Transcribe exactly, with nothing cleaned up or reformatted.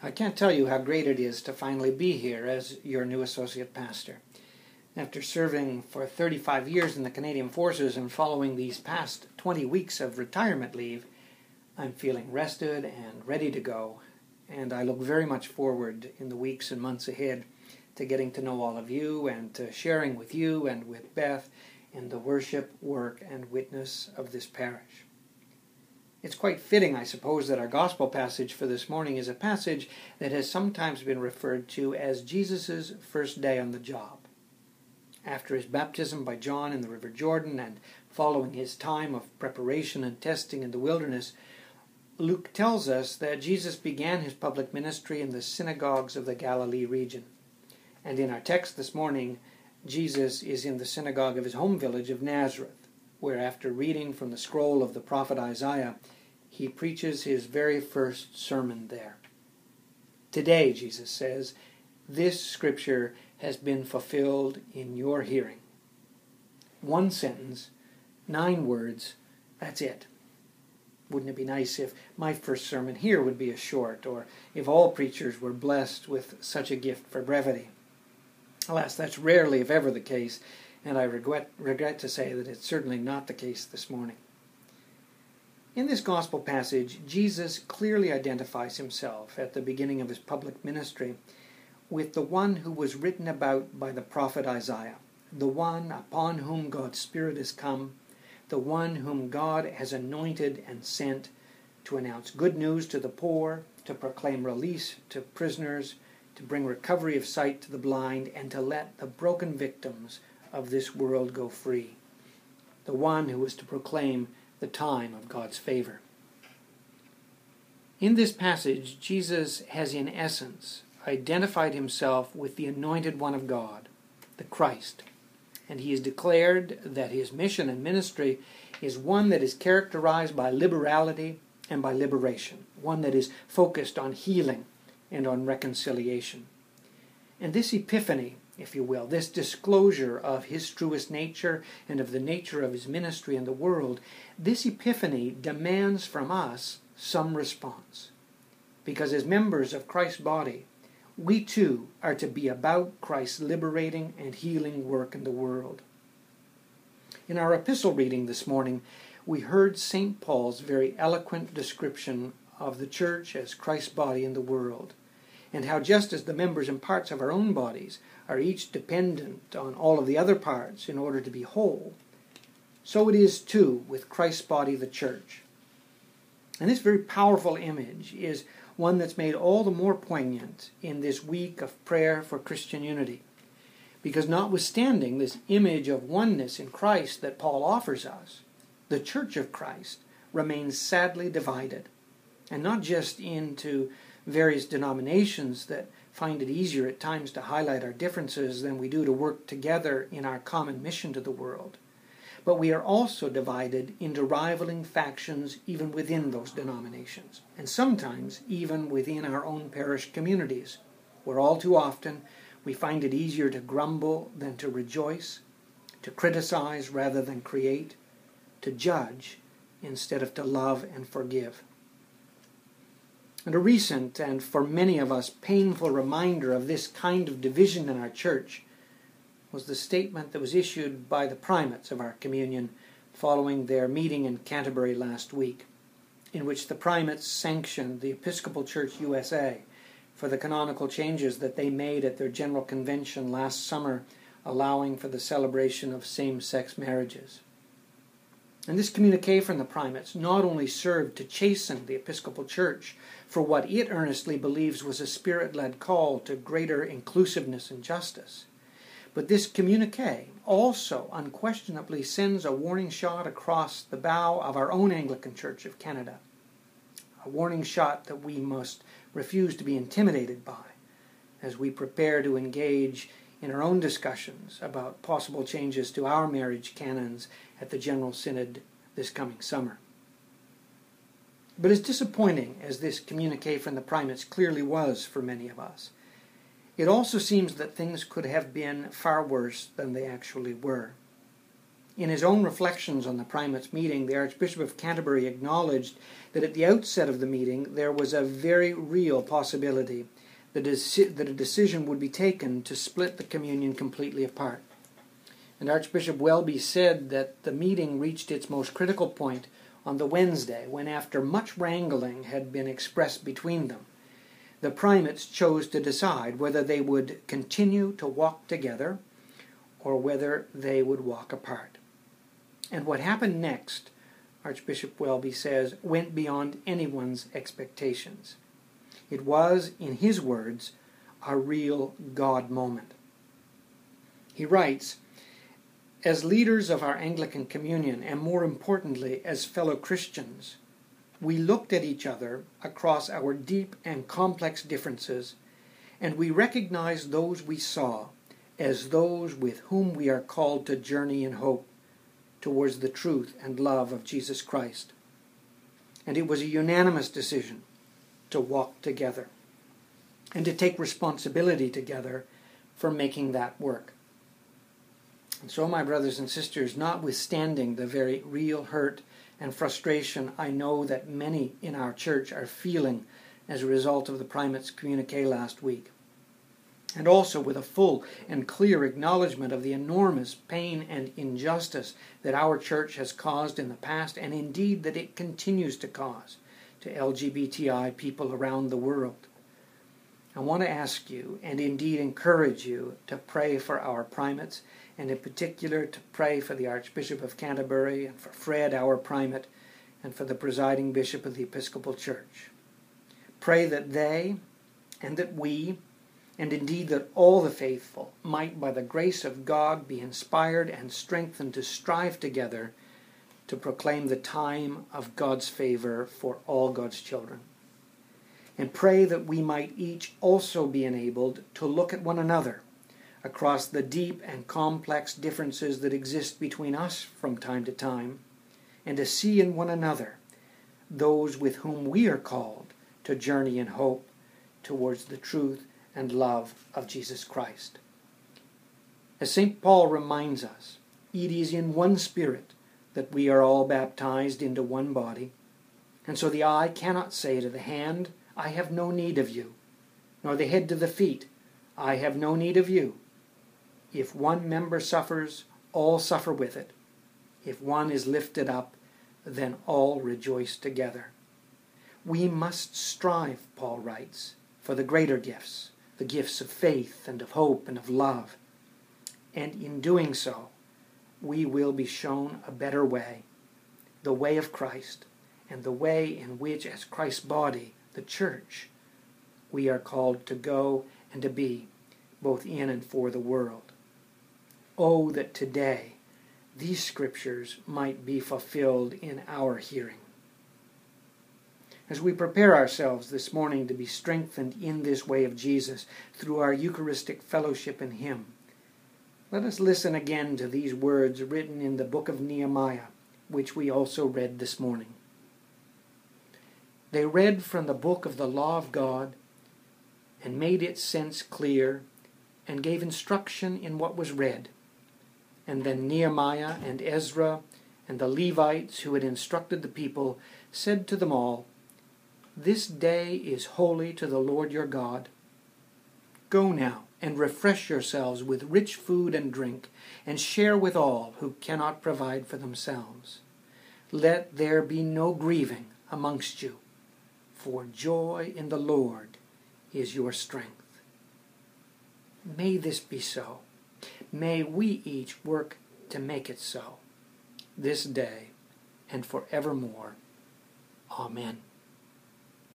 I can't tell you how great it is to finally be here as your new associate pastor. After serving for thirty-five years in the Canadian Forces and following these past twenty weeks of retirement leave, I'm feeling rested and ready to go, and I look very much forward in the weeks and months ahead to getting to know all of you and to sharing with you and with Beth in the worship, work, and witness of this parish. It's quite fitting, I suppose, that our gospel passage for this morning is a passage that has sometimes been referred to as Jesus' first day on the job. After his baptism by John in the River Jordan and following his time of preparation and testing in the wilderness, Luke tells us that Jesus began his public ministry in the synagogues of the Galilee region. And in our text this morning, Jesus is in the synagogue of his home village of Nazareth, where after reading from the scroll of the prophet Isaiah, he preaches his very first sermon there. Today, Jesus says, this scripture has been fulfilled in your hearing. One sentence, nine words, that's it. Wouldn't it be nice if my first sermon here would be as short, or if all preachers were blessed with such a gift for brevity? Alas, that's rarely, if ever, the case, and I regret, regret to say that it's certainly not the case this morning. In this gospel passage, Jesus clearly identifies himself at the beginning of his public ministry with the one who was written about by the prophet Isaiah, the one upon whom God's Spirit has come, the one whom God has anointed and sent to announce good news to the poor, to proclaim release to prisoners, to bring recovery of sight to the blind, and to let the broken victims of this world go free. The one who was to proclaim the time of God's favor. In this passage, Jesus has in essence identified himself with the anointed one of God, the Christ, and he has declared that his mission and ministry is one that is characterized by liberality and by liberation, one that is focused on healing and on reconciliation. And this epiphany, if you will, this disclosure of his truest nature and of the nature of his ministry in the world, this epiphany demands from us some response. Because as members of Christ's body, we too are to be about Christ's liberating and healing work in the world. In our epistle reading this morning, we heard Saint Paul's very eloquent description of the church as Christ's body in the world, and how just as the members and parts of our own bodies are each dependent on all of the other parts in order to be whole, so it is too with Christ's body, the church. And this very powerful image is one that's made all the more poignant in this week of prayer for Christian unity. Because notwithstanding this image of oneness in Christ that Paul offers us, the Church of Christ remains sadly divided, and not just into various denominations that find it easier at times to highlight our differences than we do to work together in our common mission to the world. But we are also divided into rivaling factions even within those denominations, and sometimes even within our own parish communities, where all too often we find it easier to grumble than to rejoice, to criticize rather than create, to judge instead of to love and forgive. And a recent, and for many of us, painful reminder of this kind of division in our church was the statement that was issued by the primates of our communion following their meeting in Canterbury last week, in which the primates sanctioned the Episcopal Church U S A for the canonical changes that they made at their General Convention last summer, allowing for the celebration of same-sex marriages. And this communique from the primates not only served to chasten the Episcopal Church for what it earnestly believes was a Spirit-led call to greater inclusiveness and justice, but this communique also unquestionably sends a warning shot across the bow of our own Anglican Church of Canada, a warning shot that we must refuse to be intimidated by as we prepare to engage in our own discussions about possible changes to our marriage canons at the General Synod this coming summer. But as disappointing as this communique from the primates clearly was for many of us, it also seems that things could have been far worse than they actually were. In his own reflections on the primates' meeting, the Archbishop of Canterbury acknowledged that at the outset of the meeting there was a very real possibility that a decision would be taken to split the communion completely apart. And Archbishop Welby said that the meeting reached its most critical point on the Wednesday, when after much wrangling had been expressed between them, the primates chose to decide whether they would continue to walk together or whether they would walk apart. And what happened next, Archbishop Welby says, went beyond anyone's expectations. It was, in his words, a real God moment. He writes, "As leaders of our Anglican communion, and more importantly as fellow Christians, we looked at each other across our deep and complex differences, and we recognized those we saw as those with whom we are called to journey in hope towards the truth and love of Jesus Christ. And it was a unanimous decision to walk together and to take responsibility together for making that work." And so, my brothers and sisters, notwithstanding the very real hurt and frustration I know that many in our church are feeling as a result of the primates' communique last week, and also with a full and clear acknowledgement of the enormous pain and injustice that our church has caused in the past, and indeed that it continues to cause to L G B T I people around the world, I want to ask you, and indeed encourage you, to pray for our primates, and in particular to pray for the Archbishop of Canterbury, and for Fred, our primate, and for the presiding bishop of the Episcopal Church. Pray that they, and that we, and indeed that all the faithful might, by the grace of God, be inspired and strengthened to strive together to proclaim the time of God's favor for all God's children. And pray that we might each also be enabled to look at one another across the deep and complex differences that exist between us from time to time, and to see in one another those with whom we are called to journey in hope towards the truth and love of Jesus Christ. As Saint Paul reminds us, it is in one Spirit that we are all baptized into one body, and so the eye cannot say to the hand, "I have no need of you," nor the head to the feet, "I have no need of you." If one member suffers, all suffer with it. If one is lifted up, then all rejoice together. We must strive, Paul writes, for the greater gifts, the gifts of faith and of hope and of love. And in doing so, we will be shown a better way, the way of Christ, and the way in which, as Christ's body, the church, we are called to go and to be, both in and for the world. Oh, that today these scriptures might be fulfilled in our hearing. As we prepare ourselves this morning to be strengthened in this way of Jesus through our Eucharistic fellowship in Him, let us listen again to these words written in the book of Nehemiah, which we also read this morning. They read from the book of the law of God and made its sense clear and gave instruction in what was read. And then Nehemiah and Ezra and the Levites who had instructed the people said to them all, "This day is holy to the Lord your God. Go now and refresh yourselves with rich food and drink, and share with all who cannot provide for themselves. Let there be no grieving amongst you, for joy in the Lord is your strength." May this be so. May we each work to make it so, this day and forevermore. Amen.